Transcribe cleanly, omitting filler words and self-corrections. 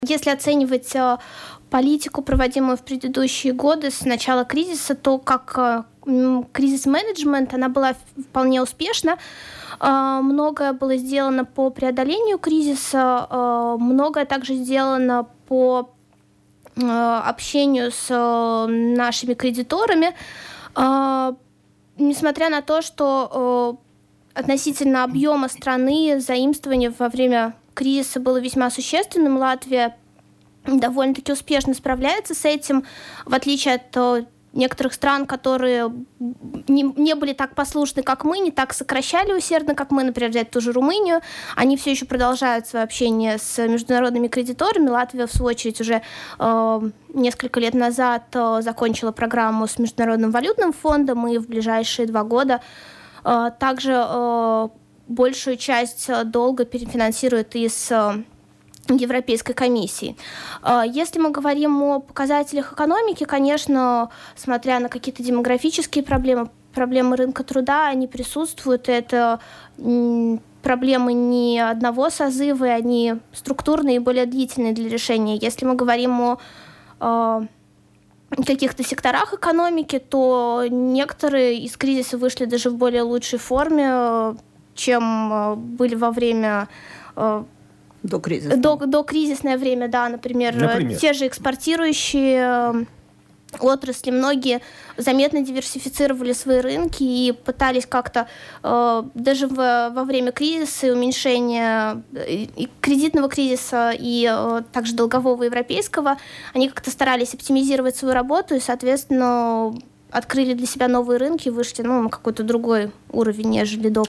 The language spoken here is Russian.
Если оценивать политику, проводимую в предыдущие годы с начала кризиса, то как кризис-менеджмент она была вполне успешна. Многое было сделано по преодолению кризиса, многое также сделано по общению с нашими кредиторами. Несмотря на то, что относительно объема страны заимствование во время кризиса было весьма существенным, Латвия довольно-таки успешно справляется с этим, в отличие от некоторых стран, которые не были так послушны, как мы, не так сокращали усердно, как мы, например, взять ту же Румынию. Они все еще продолжают свое общение с международными кредиторами. Латвия, в свою очередь, уже несколько лет назад закончила программу с Международным валютным фондом, и в ближайшие 2 года также большую часть долга перефинансирует из Европейской комиссии. Если мы говорим о показателях экономики, конечно, смотря на какие-то демографические проблемы рынка труда, они присутствуют. Это проблемы не одного созыва, и они структурные и более длительные для решения. Если мы говорим о каких-то секторах экономики, то некоторые из кризиса вышли даже в более лучшей форме, чем были во время докризисное время, да, например, те же экспортирующие отрасли, многие заметно диверсифицировали свои рынки и пытались как-то даже во время кризиса и уменьшения и кредитного кризиса и также долгового европейского, они как-то старались оптимизировать свою работу и, соответственно, открыли для себя новые рынки, вышли на какой-то другой уровень, нежели до.